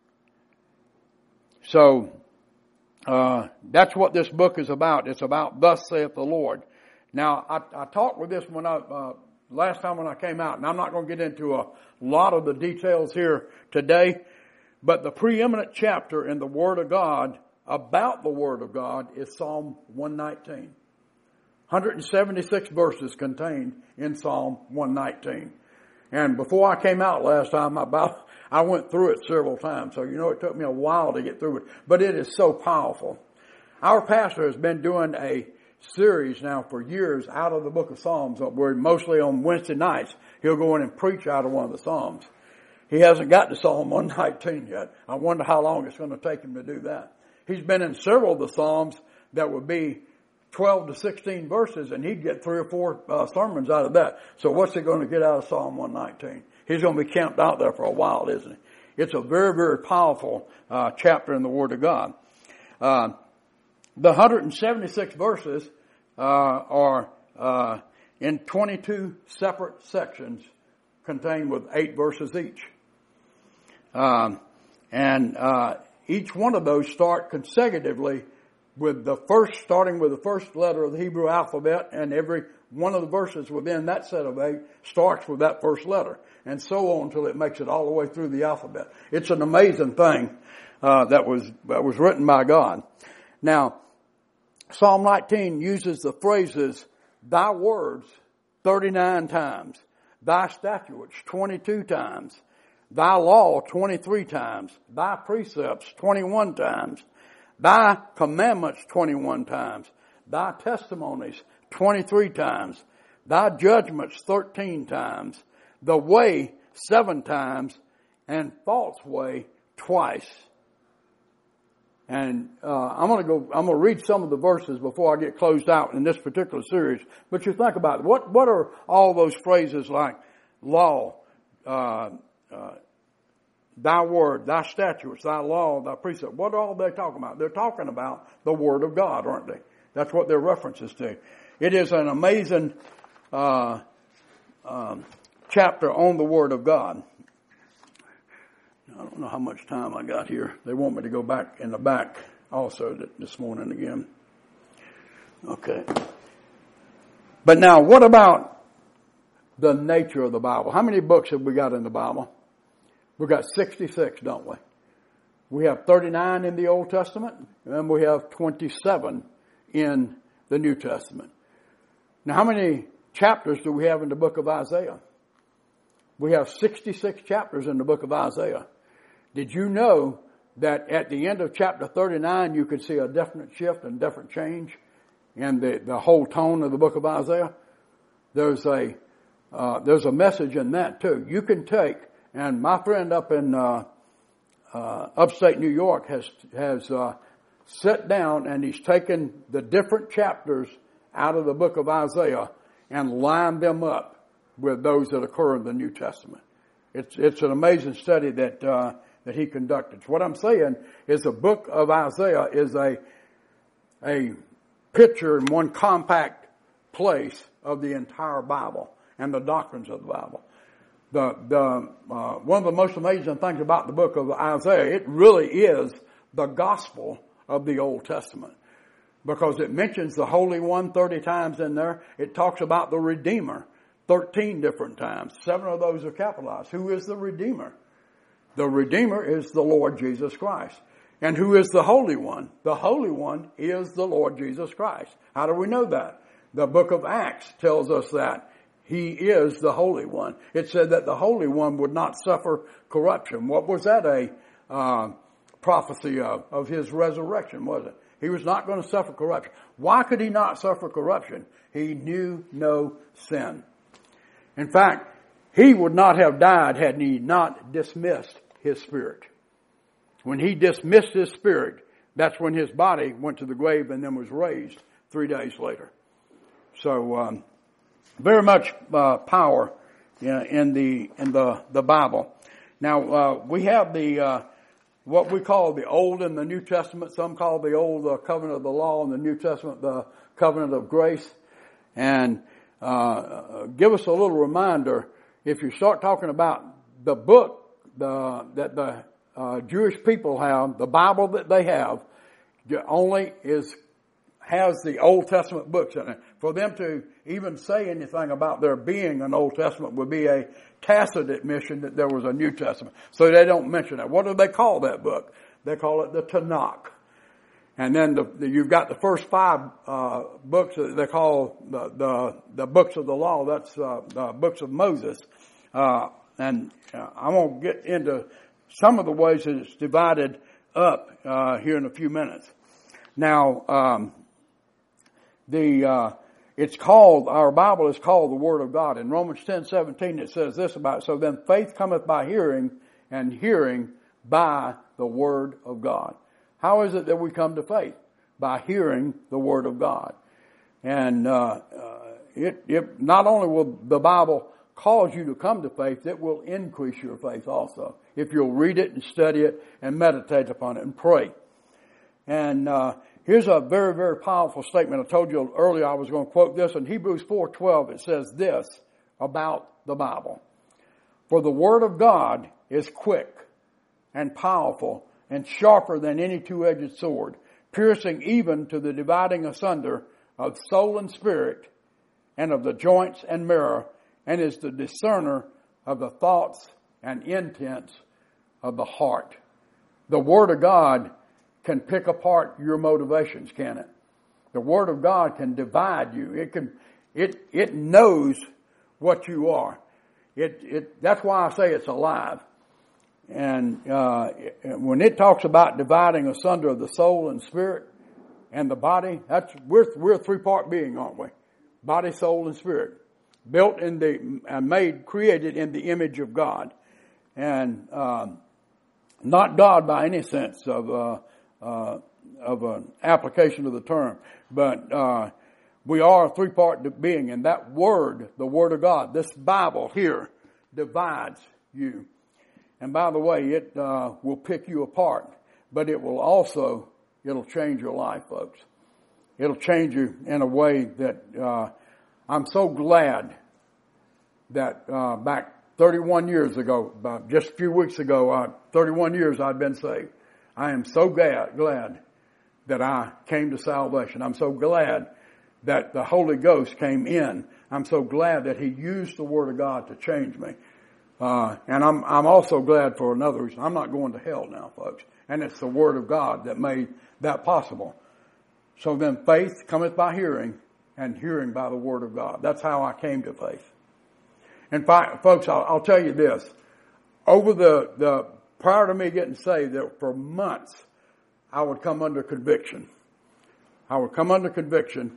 So, uh, that's what this book is about. It's about thus saith the Lord. Now, I, I talked with this when I, uh, last time when I came out, and I'm not going to get into a lot of the details here today, but the preeminent chapter in the Word of God about the Word of God is Psalm one nineteen. one hundred seventy-six verses contained in Psalm one nineteen. And before I came out last time, about I went through it several times. So, you know, it took me a while to get through it. But it is so powerful. Our pastor has been doing a series now for years out of the book of Psalms, where mostly on Wednesday nights, he'll go in and preach out of one of the Psalms. He hasn't got to Psalm one nineteen yet. I wonder how long it's going to take him to do that. He's been in several of the Psalms that would be twelve to sixteen verses, and he'd get three or four uh, sermons out of that. So what's he going to get out of Psalm one nineteen? He's going to be camped out there for a while, isn't he? It's a very, very powerful uh, chapter in the Word of God. Uh, the one hundred seventy-six verses uh, are uh, in twenty-two separate sections contained with eight verses each. Um, and uh, each one of those start consecutively with the first, starting with the first letter of the Hebrew alphabet, and every one of the verses within that set of eight starts with that first letter, and so on until it makes it all the way through the alphabet. It's an amazing thing uh, that was that was written by God. Now, Psalm nineteen uses the phrases "thy words" thirty-nine times, "thy statutes" twenty-two times, "thy law" twenty-three times, "thy precepts" twenty-one times, "thy commandments" twenty-one times, "thy testimonies" twenty-three times, "thy judgments" thirteen times, "the way" seven times, and "false way" twice. And uh, I'm going to go. I'm going to read some of the verses before I get closed out in this particular series. But you think about it. What what are all those phrases like law, uh, uh, thy word, thy statutes, thy law, thy precept? What are all they talking about? They're talking about the Word of God, aren't they? That's what they're references to. It is an amazing uh, um, chapter on the Word of God. I don't know how much time I got here. They want me to go back in the back also this morning again. Okay. But now, what about the nature of the Bible? How many books have we got in the Bible? We've got sixty-six, don't we? We have thirty-nine in the Old Testament, and we have twenty-seven in the New Testament. Now, how many chapters do we have in the book of Isaiah? We have sixty-six chapters in the book of Isaiah. Did you know that at the end of chapter thirty-nine, you could see a definite shift and definite change in the, the whole tone of the book of Isaiah? There's a, uh, there's a message in that too. You can take, and my friend up in, uh, uh, upstate New York has, has, uh, sat down and he's taken the different chapters out of the book of Isaiah and lined them up with those that occur in the New Testament. It's, it's an amazing study that, uh, that he conducted. So what I'm saying is the book of Isaiah is a, a picture in one compact place of the entire Bible and the doctrines of the Bible. The, the, uh, one of the most amazing things about the book of Isaiah, it really is the gospel of the Old Testament. Because it mentions the Holy One thirty times in there. It talks about the Redeemer thirteen different times. Seven of those are capitalized. Who is the Redeemer? The Redeemer is the Lord Jesus Christ. And who is the Holy One? The Holy One is the Lord Jesus Christ. How do we know that? The book of Acts tells us that. He is the Holy One. It said that the Holy One would not suffer corruption. What was that a uh, prophecy of? Of his resurrection, was it? He was not going to suffer corruption. Why could he not suffer corruption? He knew no sin. In fact, he would not have died had he not dismissed his spirit. When he dismissed his spirit, that's when his body went to the grave and then was raised three days later. So, um, very much uh, power uh, in the in the the Bible. Now uh, we have the uh, what we call the Old and the New Testament. Some call the Old the covenant of the law, and the New Testament the covenant of grace. And uh, give us a little reminder. If you start talking about the book the, that the uh, Jewish people have, the Bible that they have, only is has the Old Testament books in it. For them to even say anything about there being an Old Testament would be a tacit admission that there was a New Testament. So they don't mention it. What do they call that book? They call it the Tanakh. And then the, the, you've got the first five uh, books that they call the, the the books of the law. That's uh, the books of Moses. Uh, and uh, I'm going to get into some of the ways that it's divided up uh, here in a few minutes. Now, um, the uh, it's called, our Bible is called the Word of God. In Romans ten seventeen it says this about it. So then faith cometh by hearing, and hearing by the Word of God. How is it that we come to faith? By hearing the Word of God. And uh, uh, it, it not only will the Bible cause you to come to faith, it will increase your faith also, if you'll read it and study it and meditate upon it and pray. And uh, here's a very, very powerful statement. I told you earlier I was going to quote this. In Hebrews four twelve, it says this about the Bible. For the Word of God is quick and powerful and sharper than any two-edged sword, piercing even to the dividing asunder of soul and spirit, and of the joints and marrow, and is the discerner of the thoughts and intents of the heart. The Word of God can pick apart your motivations, can it? The Word of God can divide you. It can, it, it knows what you are. It, it, that's why I say it's alive. And, uh, when it talks about dividing asunder of the soul and spirit and the body, that's, we're, we're a three-part being, aren't we? Body, soul, and spirit. Built in the, and made, created in the image of God. And, um, not God by any sense of, uh, uh, of an application of the term, but, uh, we are a three-part being, and that Word, the Word of God, this Bible here, divides you. And by the way, it uh, will pick you apart, but it will also, it'll change your life, folks. It'll change you in a way that uh, I'm so glad that uh, back thirty-one years ago, about just a few weeks ago, uh, thirty-one years I'd been saved. I am so glad, glad that I came to salvation. I'm so glad that the Holy Ghost came in. I'm so glad that He used the Word of God to change me. Uh, and I'm, I'm also glad for another reason. I'm not going to hell now, folks. And it's the Word of God that made that possible. So then faith cometh by hearing, and hearing by the Word of God. That's how I came to faith. In fact, folks, I'll, I'll tell you this. Over the, the, prior to me getting saved, that for months, I would come under conviction. I would come under conviction,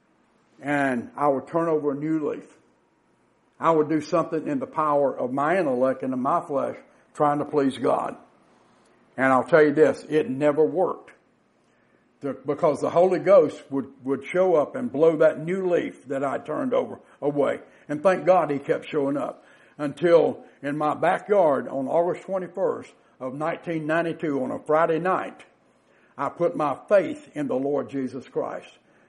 and I would turn over a new leaf. I would do something in the power of my intellect and in my flesh, trying to please God. And I'll tell you this, it never worked. The, because the Holy Ghost would, would show up and blow that new leaf that I turned over away. And thank God He kept showing up. Until in my backyard on August twenty-first of nineteen ninety-two on a Friday night, I put my faith in the Lord Jesus Christ.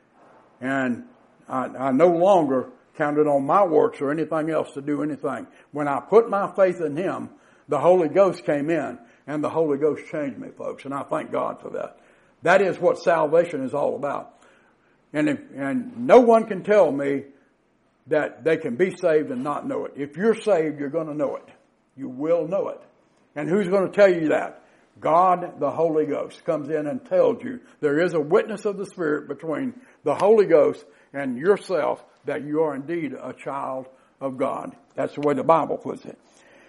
And I, I no longer counted on my works or anything else to do anything. When I put my faith in Him, the Holy Ghost came in, and the Holy Ghost changed me, folks. And I thank God for that. That is what salvation is all about. And if, and no one can tell me that they can be saved and not know it. If you're saved, you're going to know it. You will know it. And who's going to tell you that? God, the Holy Ghost, comes in and tells you there is a witness of the Spirit between the Holy Ghost and yourself that you are indeed a child of God. That's the way the Bible puts it.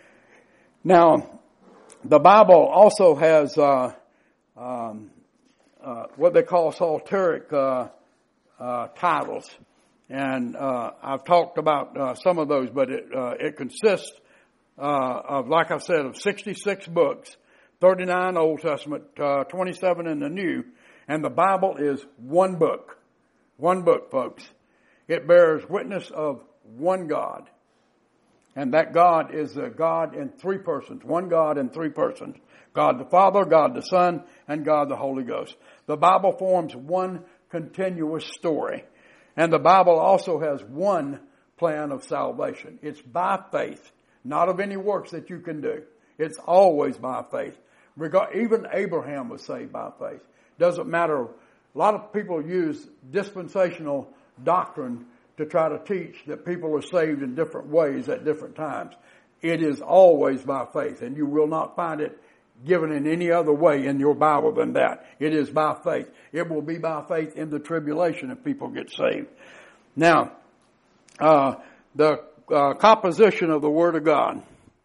Now, the Bible also has uh, um, uh, what they call psalteric uh, uh, titles. And uh, I've talked about uh, some of those, but it, uh, it consists uh, of, like I said, of sixty-six books, thirty-nine Old Testament, uh, twenty-seven in the New, and the Bible is one book. One book, folks. It bears witness of one God. And that God is a God in three persons. One God in three persons. God the Father, God the Son, and God the Holy Ghost. The Bible forms one continuous story. And the Bible also has one plan of salvation. It's by faith, not of any works that you can do. It's always by faith. Even Abraham was saved by faith. Doesn't matter. A lot of people use dispensational doctrine to try to teach that people are saved in different ways at different times. It is always by faith, and you will not find it given in any other way in your Bible than that. It is by faith. It will be by faith in the tribulation if people get saved. Now, uh, the uh, composition of the Word of God,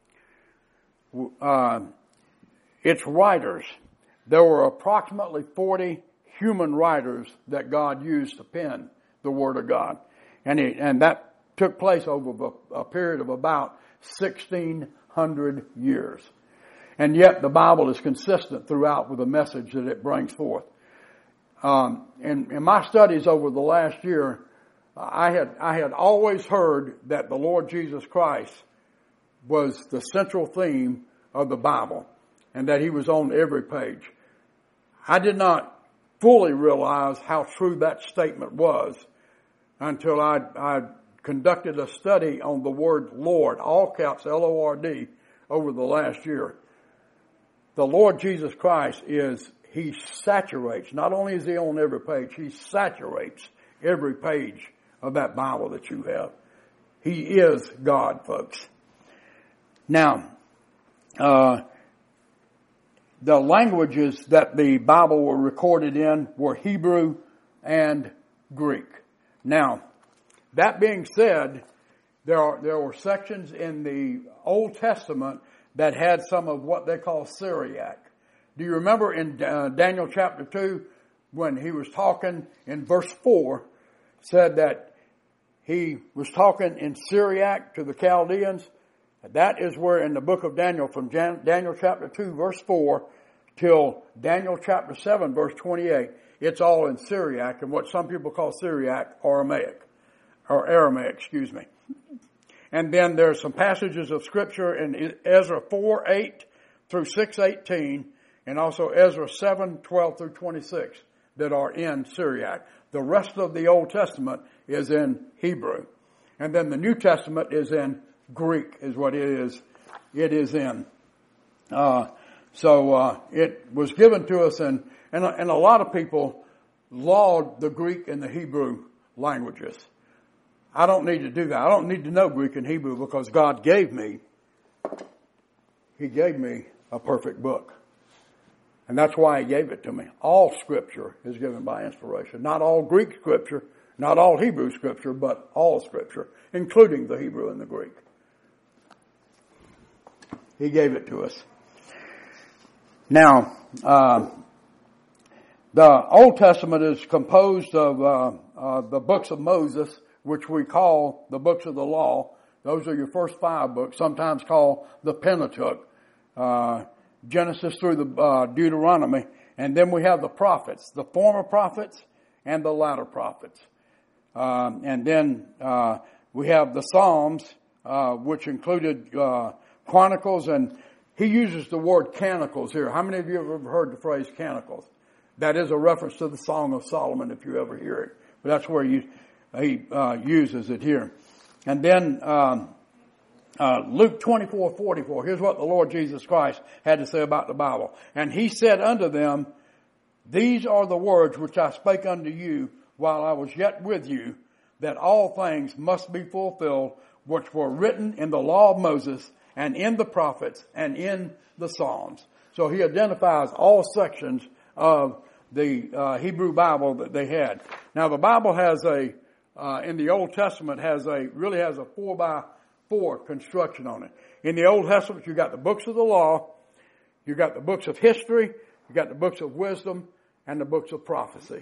uh, its writers, there were approximately forty human writers that God used to pen the Word of God. And it, and that took place over a, a period of about sixteen hundred years. And yet the Bible is consistent throughout with the message that it brings forth. Um, in, in my studies over the last year, I had, I had always heard that the Lord Jesus Christ was the central theme of the Bible and that He was on every page. I did not fully realize how true that statement was until I, I conducted a study on the word Lord, all caps L O R D, over the last year. The Lord Jesus Christ is he saturates, not only is he on every page, he saturates every page of that Bible that you have. He is God, folks. Now, uh, the languages that the Bible were recorded in were Hebrew and Greek. Now, that being said, there are, there were sections in the Old Testament that had some of what they call Syriac. Do you remember in uh, Daniel chapter two, when he was talking in verse four, said that he was talking in Syriac to the Chaldeans? That is where in the book of Daniel, from Jan- Daniel chapter two, verse four, till Daniel chapter seven, verse twenty-eight, it's all in Syriac, and what some people call Syriac, Aramaic, or Aramaic, excuse me. And then there's some passages of Scripture in Ezra four, eight through six, eighteen, and also Ezra seven, twelve through twenty-six that are in Syriac. The rest of the Old Testament is in Hebrew. And then the New Testament is in Greek, is what it is. It is in. Uh, so, uh, it was given to us, and, and, and a lot of people laud the Greek and the Hebrew languages. I don't need to do that. I don't need to know Greek and Hebrew because God gave me, He gave me a perfect book. And that's why He gave it to me. All Scripture is given by inspiration. Not all Greek Scripture, not all Hebrew Scripture, but all Scripture, including the Hebrew and the Greek. He gave it to us. Now, uh, the Old Testament is composed of uh, uh, the books of Moses, which we call the books of the law. Those are your first five books, sometimes called the Pentateuch, uh, Genesis through the uh, Deuteronomy. And then we have the prophets, the former prophets and the latter prophets. Um, and then uh, we have the Psalms, uh, which included uh, Chronicles, and he uses the word canticles here. How many of you have ever heard the phrase canticles? That is a reference to the Song of Solomon, if you ever hear it. But that's where you, he uh, uses it here. And then um, uh, Luke twenty-four forty-four. Here's what the Lord Jesus Christ had to say about the Bible. And He said unto them, These are the words which I spake unto you while I was yet with you, that all things must be fulfilled which were written in the law of Moses and in the prophets and in the Psalms. So He identifies all sections of the uh, Hebrew Bible that they had. Now the Bible has a, uh, in the Old Testament has a, really has a four by four construction on it. In the Old Testament you got the books of the law, you got the books of history, you got the books of wisdom, and the books of prophecy.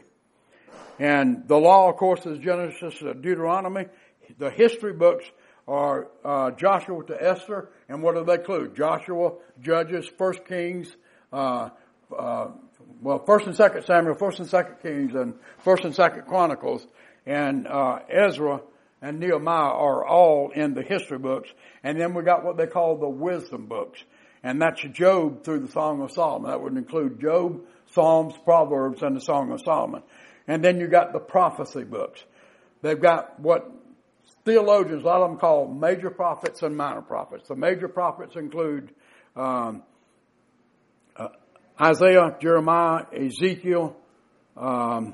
And the law, of course, is Genesis to Deuteronomy. The history books are uh, Joshua to Esther, and what do they include? Joshua, Judges, First Kings, uh, uh, well, First and Second Samuel, First and Second Kings, and First and Second Chronicles, and uh, Ezra and Nehemiah are all in the history books. And then we got what they call the wisdom books, and that's Job through the Song of Solomon. That would include Job, Psalms, Proverbs, and the Song of Solomon. And then you got the prophecy books. They've got what theologians, a lot of them call major prophets and minor prophets. The major prophets include um, uh, Isaiah, Jeremiah, Ezekiel, um,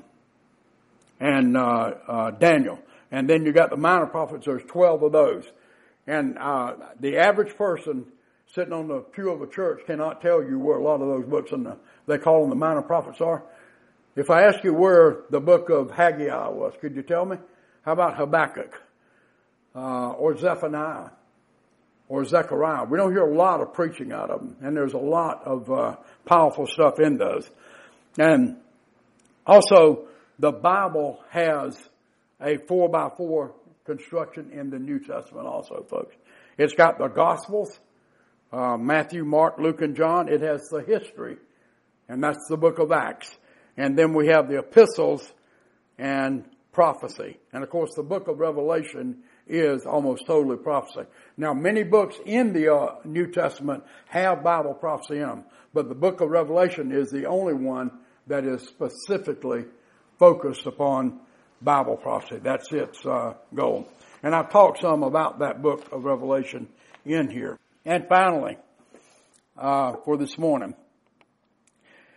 and uh, uh, Daniel. And then you got the minor prophets. There's twelve of those. And uh, the average person sitting on the pew of a church cannot tell you where a lot of those books in the, they call them the minor prophets are. If I ask you where the book of Haggai was, could you tell me? How about Habakkuk? Uh, or Zephaniah? Or Zechariah? We don't hear a lot of preaching out of them. And there's a lot of uh, powerful stuff in those. And also, the Bible has a four by four construction in the New Testament also, folks. It's got the Gospels, uh, Matthew, Mark, Luke, and John. It has the history, and that's the book of Acts. And then we have the epistles and prophecy. And of course, the book of Revelation is almost totally prophecy. Now, many books in the uh, New Testament have Bible prophecy in them, but the book of Revelation is the only one that is specifically focused upon Bible prophecy. That's its uh, goal. And I've talked some about that book of Revelation in here. And finally, uh, for this morning,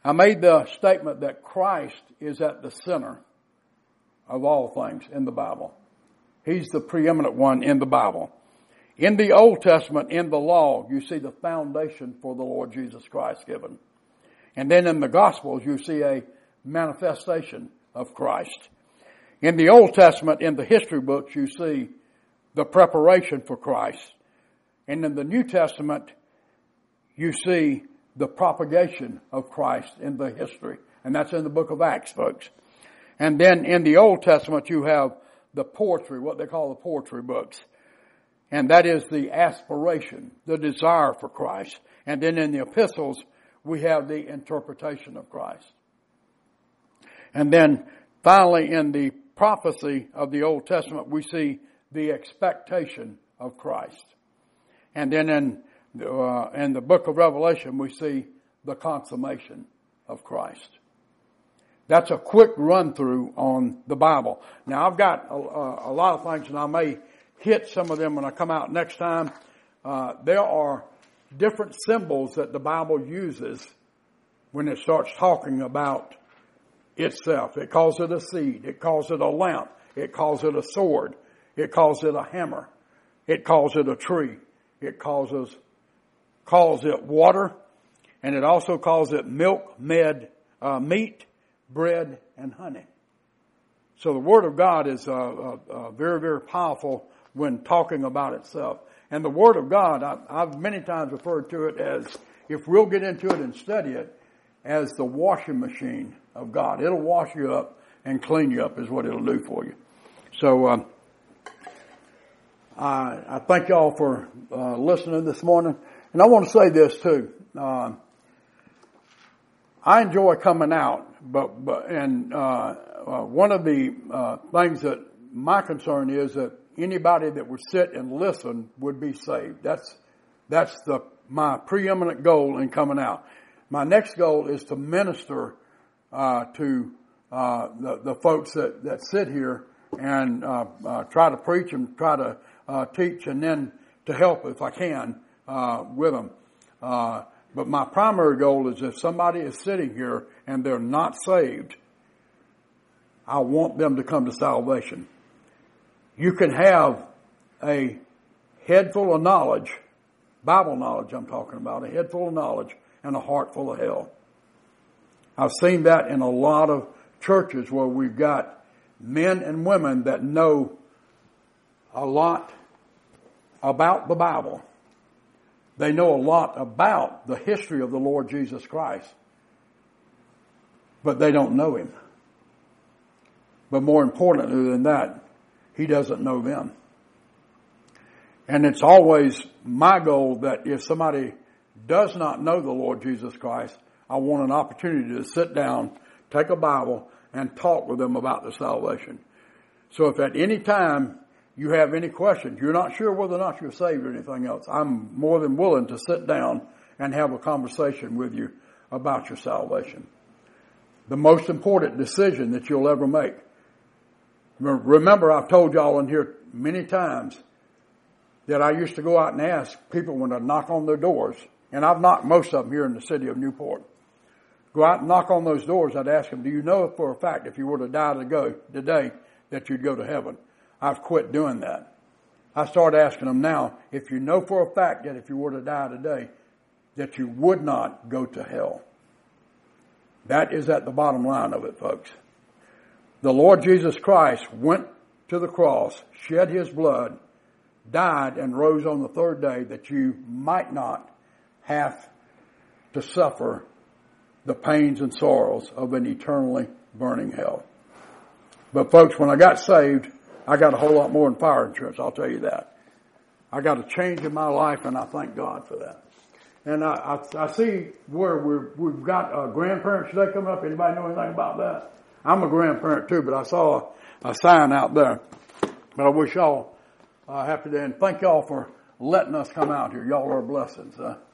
I made the statement that Christ is at the center of all things in the Bible. He's the preeminent one in the Bible. In the Old Testament, in the law, you see the foundation for the Lord Jesus Christ given. And then in the Gospels, you see a manifestation of Christ. In the Old Testament, in the history books, you see the preparation for Christ. And in the New Testament, you see the propagation of Christ in the history. And that's in the book of Acts, folks. And then in the Old Testament, you have the poetry, what they call the poetry books. And that is the aspiration, the desire for Christ. And then in the epistles, we have the interpretation of Christ. And then finally in the prophecy of the Old Testament, we see the expectation of Christ. And then in, uh, in the book of Revelation, we see the consummation of Christ. That's a quick run through on the Bible. Now I've got a, a lot of things, and I may hit some of them when I come out next time. Uh, there are different symbols that the Bible uses when it starts talking about itself. It calls it a seed. It calls it a lamp. It calls it a sword. It calls it a hammer. It calls it a tree. It calls it, calls it water. And it also calls it milk, med, uh, meat, bread, and honey. So the Word of God is uh, uh, uh, very, very powerful when talking about itself. And the Word of God, I, I've many times referred to it as, if we'll get into it and study it, as the washing machine of God. It'll wash you up and clean you up is what it'll do for you. So um, I, I thank y'all for uh, listening this morning. And I want to say this too. Uh, I enjoy coming out, but, but and uh, uh, one of the uh, things that my concern is that anybody that would sit and listen would be saved. That's that's the my preeminent goal in coming out. My next goal is to minister uh, to uh, the, the folks that, that sit here and uh, uh, try to preach and try to uh, teach, and then to help if I can uh, with them. Uh, but my primary goal is if somebody is sitting here and they're not saved, I want them to come to salvation. You can have a head full of knowledge, Bible knowledge I'm talking about, a head full of knowledge and a heart full of hell. I've seen that in a lot of churches where we've got men and women that know a lot about the Bible. They know a lot about the history of the Lord Jesus Christ, but they don't know Him. But more importantly than that, He doesn't know them. And it's always my goal that if somebody does not know the Lord Jesus Christ, I want an opportunity to sit down, take a Bible, and talk with them about their salvation. So if at any time you have any questions, you're not sure whether or not you're saved or anything else, I'm more than willing to sit down and have a conversation with you about your salvation. The most important decision that you'll ever make. Remember, I've told y'all in here many times that I used to go out and ask people when I'd knock on their doors, and I've knocked most of them here in the city of Newport. Go out and knock on those doors, I'd ask them, do you know for a fact if you were to die to go today that you'd go to heaven? I've quit doing that. I start asking them now, if you know for a fact that if you were to die today that you would not go to hell. That is at the bottom line of it, folks. The Lord Jesus Christ went to the cross, shed His blood, died, and rose on the third day that you might not have to suffer the pains and sorrows of an eternally burning hell. But folks, when I got saved, I got a whole lot more than fire insurance, I'll tell you that. I got a change in my life, and I thank God for that. And I, I, I see where we're, we've got uh, grandparents today coming up. Anybody know anything about that? I'm a grandparent too, but I saw a, a sign out there. But I wish y'all a uh, happy day, and thank y'all for letting us come out here. Y'all are blessings. Uh,